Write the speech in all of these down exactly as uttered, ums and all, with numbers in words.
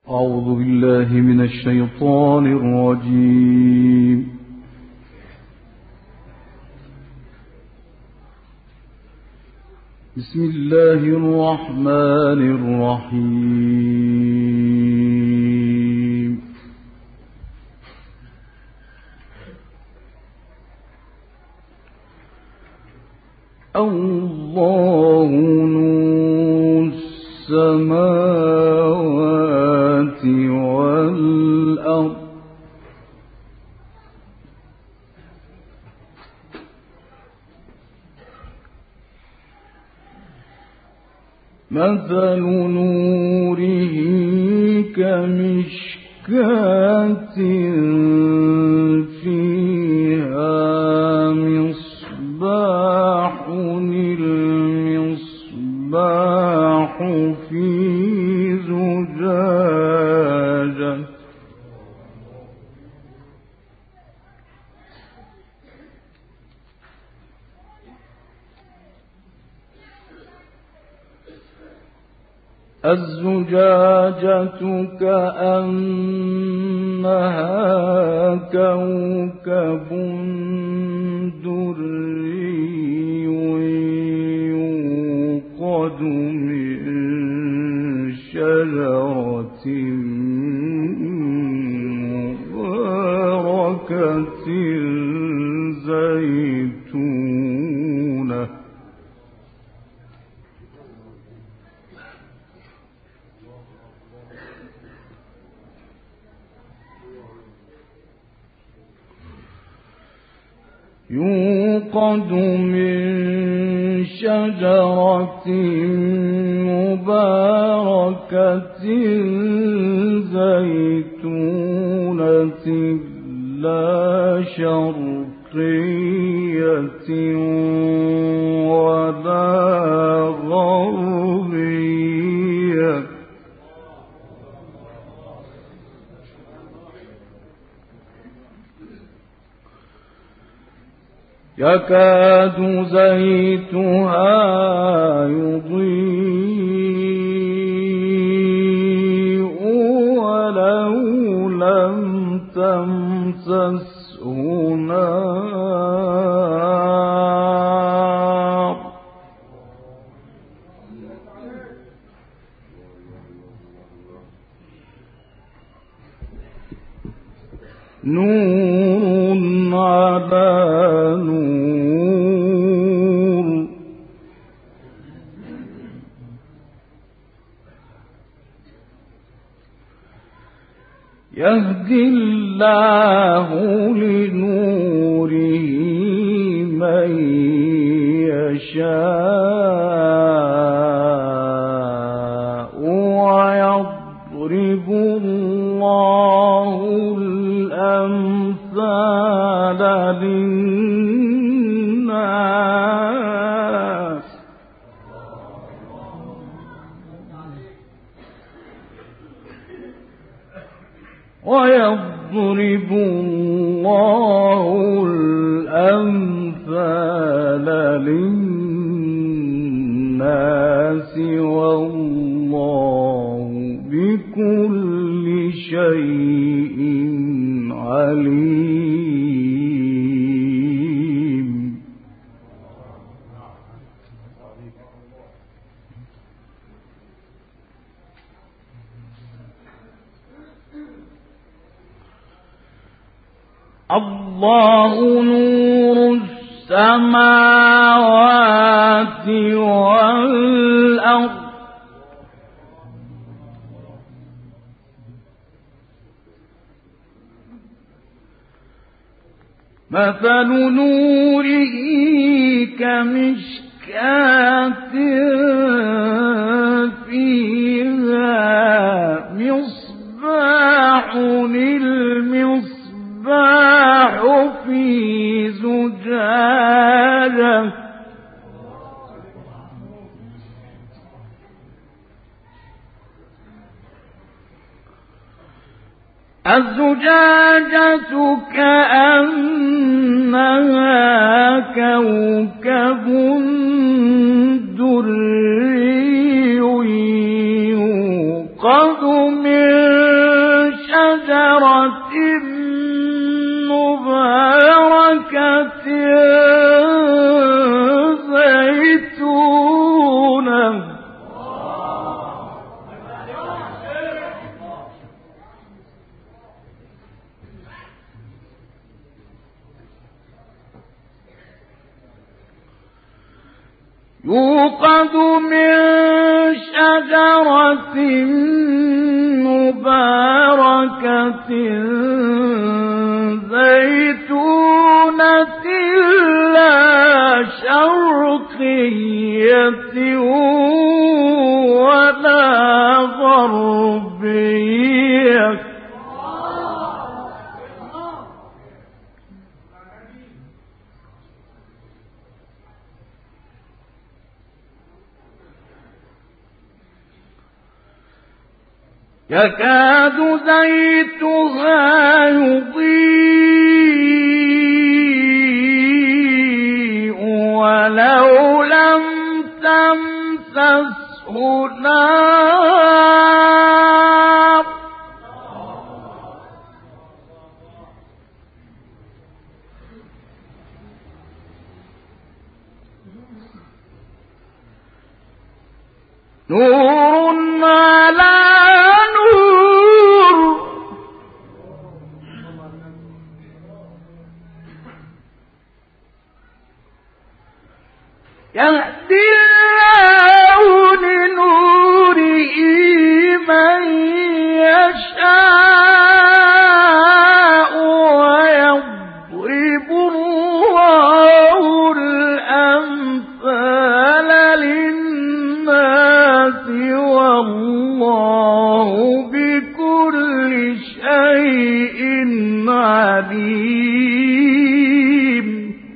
أعوذ بالله من الشيطان الرجيم. بسم الله الرحمن الرحيم. الله نور السماوات والأرض مثل نوره كمشكاة فيها مصباح المصباح في زجاجة الزجاجة كأنها كوكب دري يوقد من شجرة مباركة زيتونة يوقد من شجرة مباركة زيتونة لا شرقية ولا غربية يكاد زيتها يضيء ولو لم تمسسه نار نور على نور يهدي الله لنوره من يشاء ويضرب الله الأمثال للناس ويضرب الله الأمثال للناس والله بكل شيء عليم. الله نور السماوات والأرض مثل نوره كمشكاة فيها مصباح المصباح في زجاجة الزجاجة كأنها كوكب دري يوقد من شجرة مباركة زيتونة يوقد من شجرة مباركة زيتونة لا شرقية ولا غربية يكاد زيتها يضيء ولو لم تمسسه نار نور على يهدي الله لنوره من يشاء ويضرب الله الأمثال للناس والله بكل شيء عليم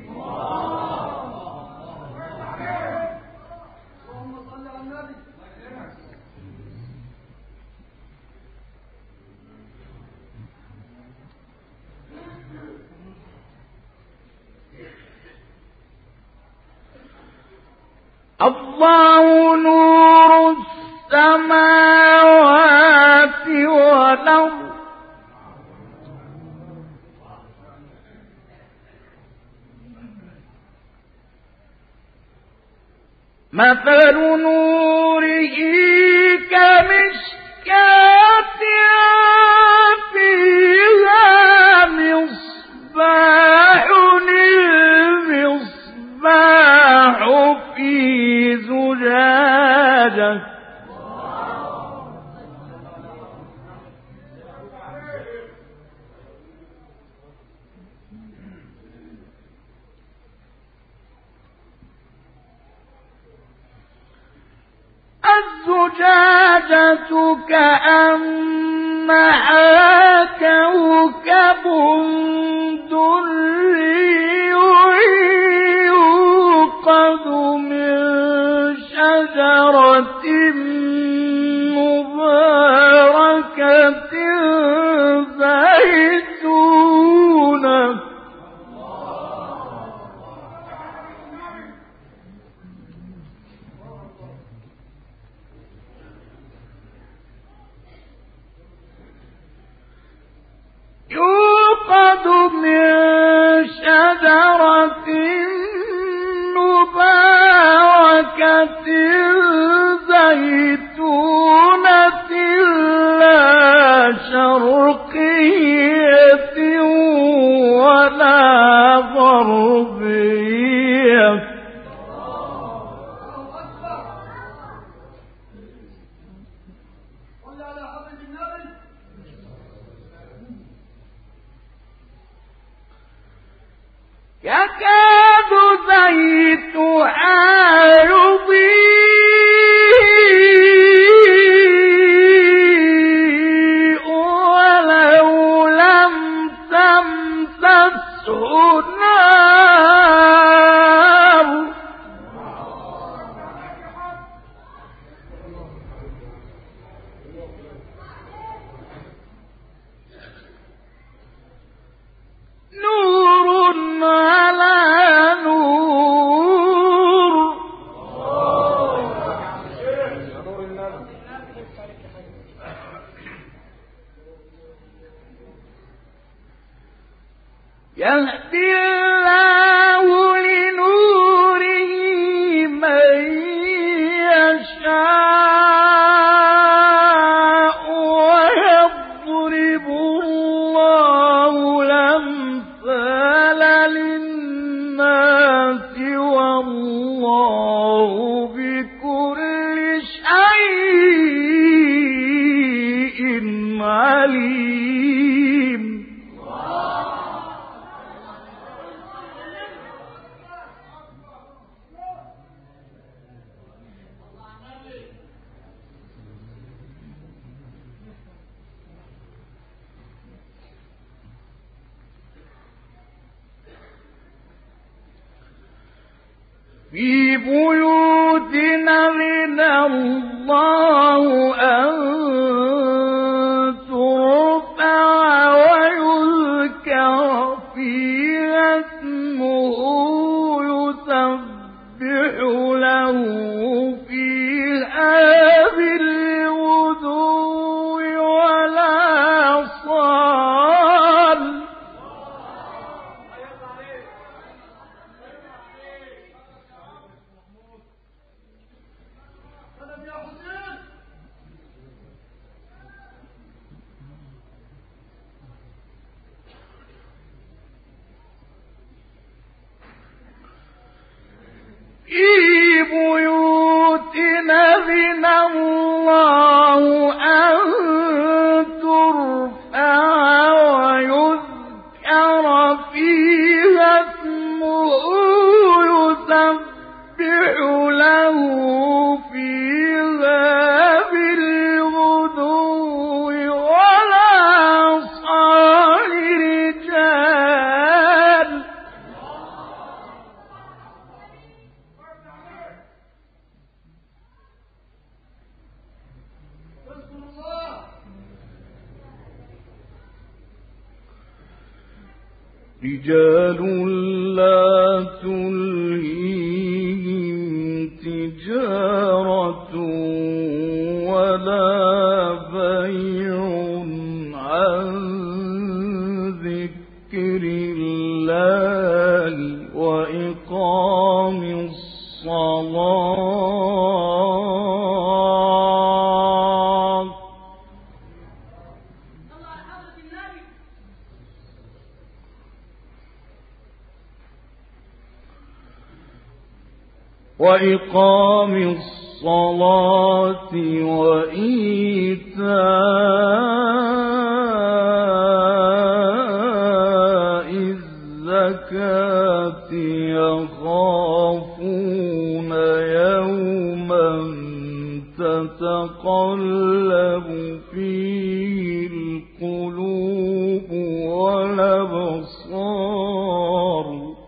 الله نور السماوات والأرض مثل نوره كمشكاة فيها مصباح المصباح في زجاجة الزجاجة كأنها كوكب دري يوقد من شجرة مباركة زيتونة يوقد من شجرة مباركة زيتونة لا شرقية ولا غربية يكاد زيتها يضيء ولو لم تمسسه نار نور على نور يهدي الله لنوره من يشاء ويضرب الله الأمثال للناس والله بكل شيء عليم. في بيوت أذن الله أن ترفع ويذكر فيها اسمه يسبح له فيها بالغدو والآصال. في بيوت أذن الله أن ترفع ويذكر فيها اسمه يسبح له فيها بالغدو والآصال رجال. رجال لا تلهيهم تجارة ولا بيع عن ذكر الله وإقام الصلاة وإقام الصلاة وإيتاء الزكاة يخافون يوما تتقلب فيه القلوب والأبصار.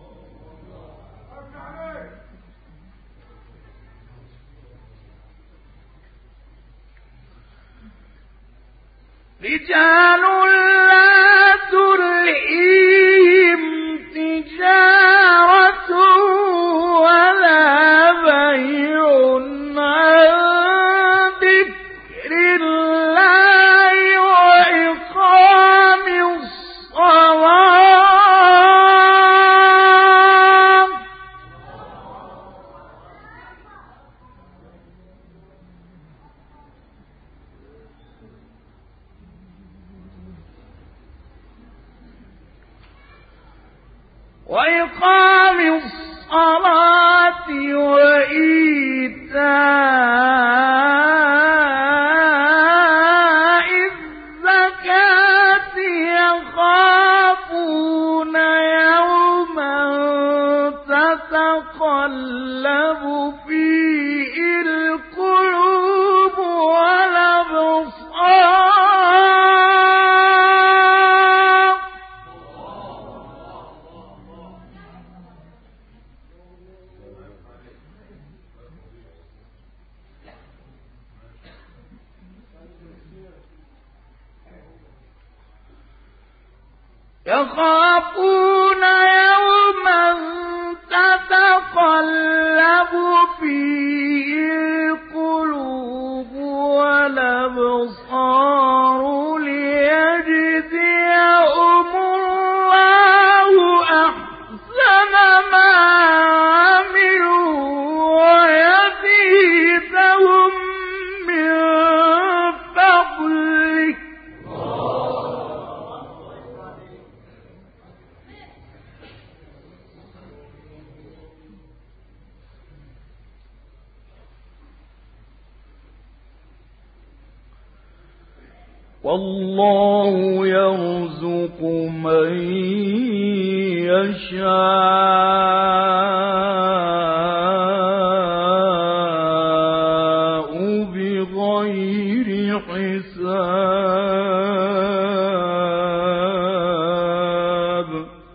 رجال لا تلهيهم تجارة ولا بيع عن ذكر الله وإقام الصلاة. وإقام الصلاة وإيتاء الزكاة يخافون يوما تتقلب فيه القلوب والأبصار. يخافون يوما تتقلب فيه القلوب والأبصار ليجزيهم الله والله يرزق من يشاء بغير حساب.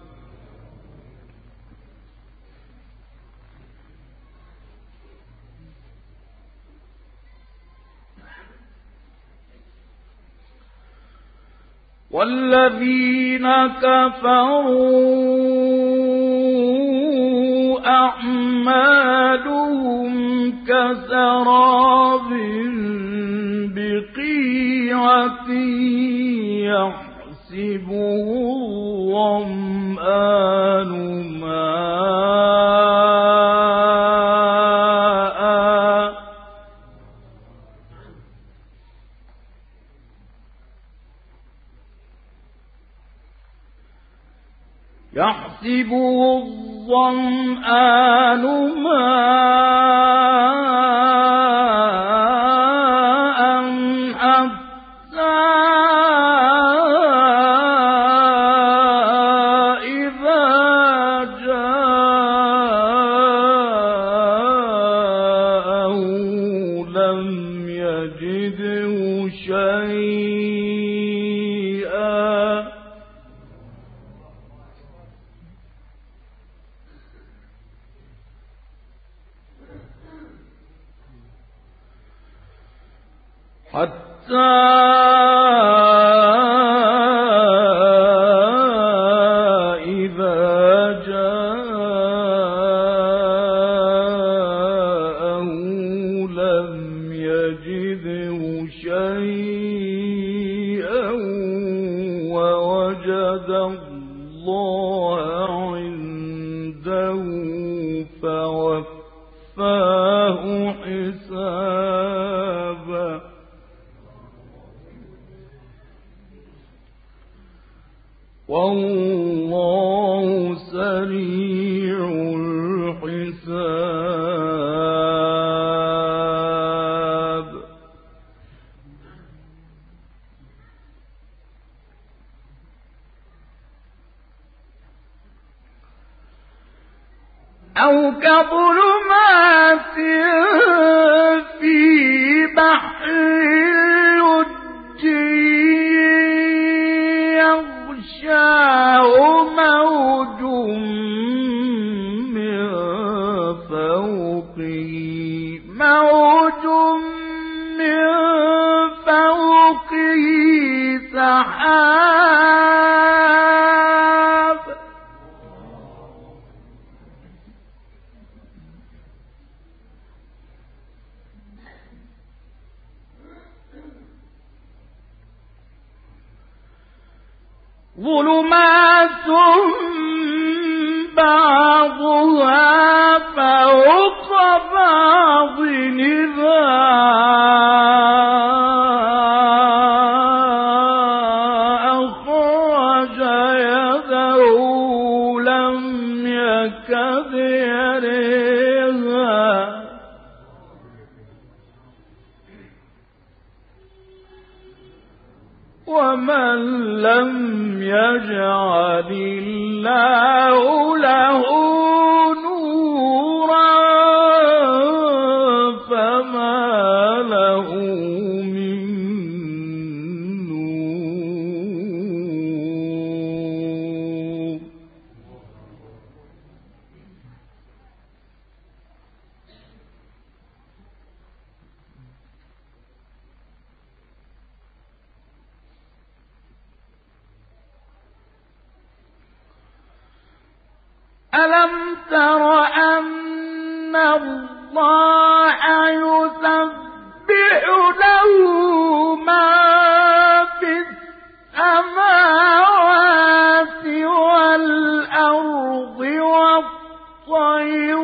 والذين كفروا أعمالهم كسراب بقيعة يحسبه الظمآن ماءً يحسبه الظمآن ماءً حتى إذا جاءه لم يجده شيئا حتى إذا جاءه لم يجده شيئا ووجد الله عنده فوفاه حسابه والله سريع الحساب. أو كظلمات في بحر يغشاه موج من فوقه موج من فوقه سحاب ظلمات بعضها فوق بعض إذا أخرج يده لم يكد يريها ومن لم يجعل الله له نورا فما له من نور. ألم تر أن الله يسبح له ما في السماوات والأرض والطير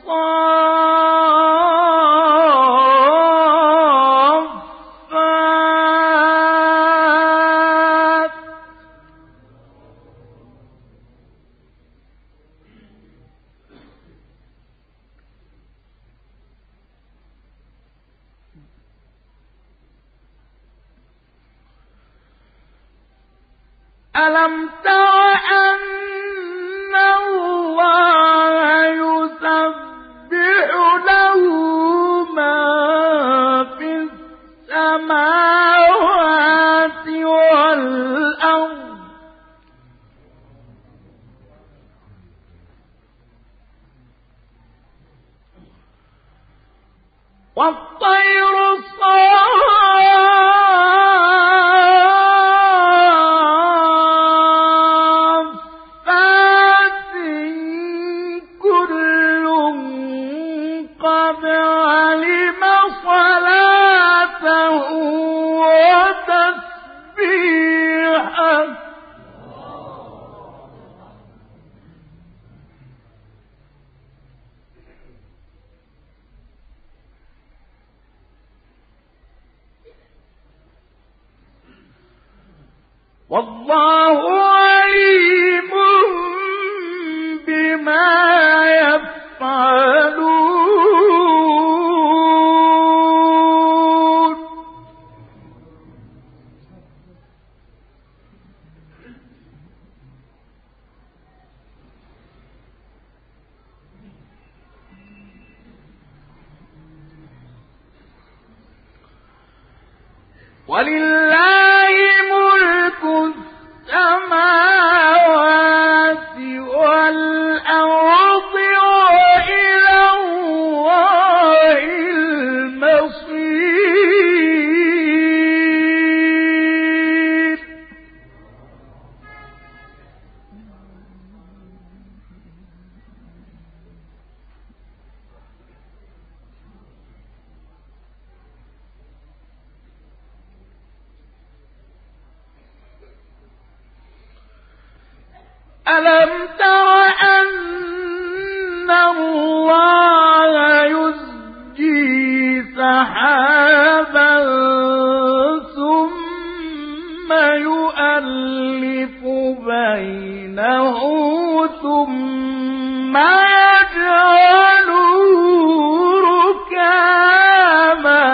صافات ألم تر أن الله يسبح له ما في السماوات والأرض والطير الصافات كل قد علم صلاته وتسبيحه والله عليم بما يفعلون ولله ملك السماوات والأرض وإلى الله المصير ألم تر أن الله يزجي سحابا ثم يؤلف بينه ثم يجعله ركاما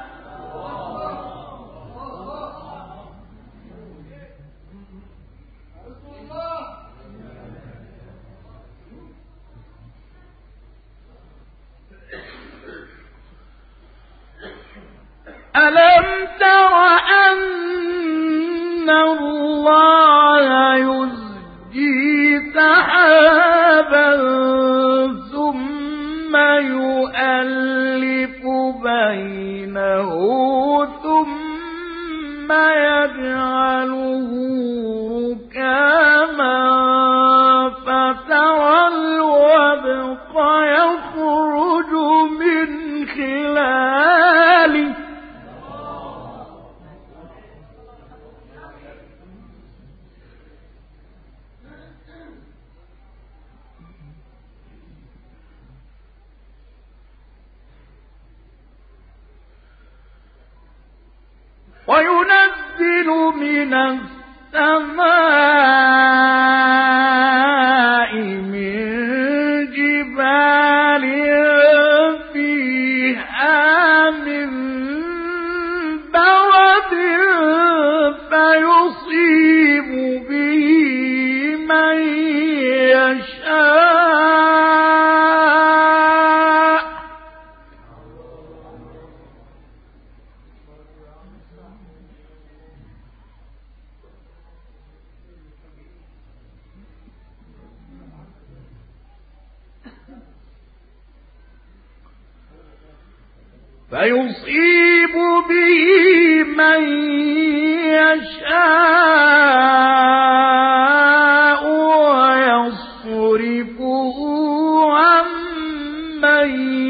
ألم تر أن الله يزجي سحابا ثم يؤلف بينه ثم يجعله ركاما فترى الودق يخرج من خلاله وينزل من السماء من جبال فيها من برد فيصيب به من يشاء فيصيب به من يشاء ويصرفه عن من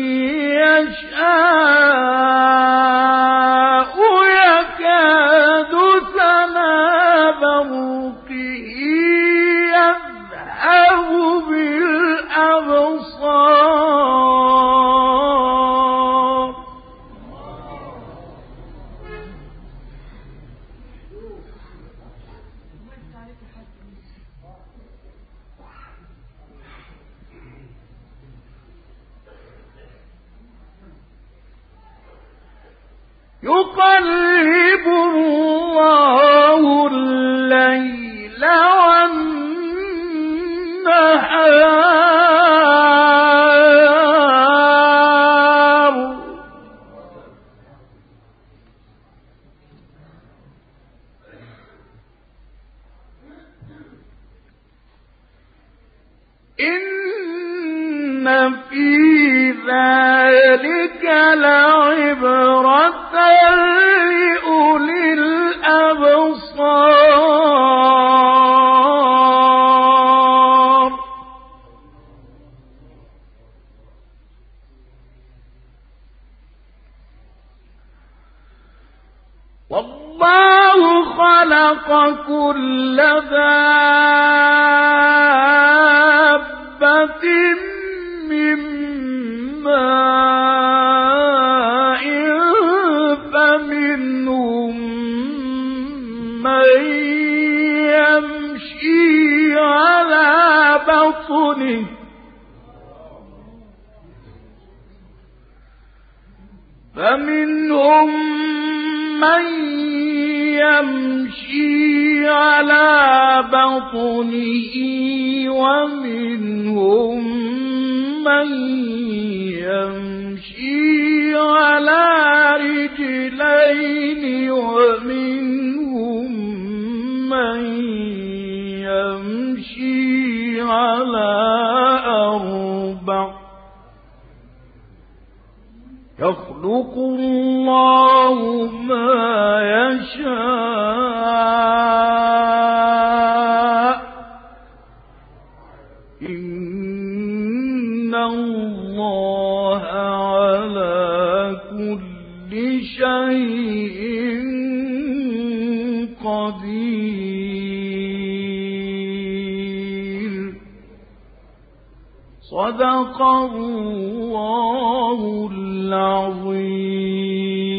يشاء يكاد سنا برقه يذهب بالأبصار يقلب الله الليل إن في ذلك لعبرة لأولي الأبصار. والله خلق كل دابة من ماء فمنهم من يمشي على بطنه فمنهم من يمشي على بطنه ومنهم من يمشي على رجلين ومنهم من يمشي على أربع. يخلق الله ما يشاء إن الله على كل شيء قدير. صدق الله العظيم.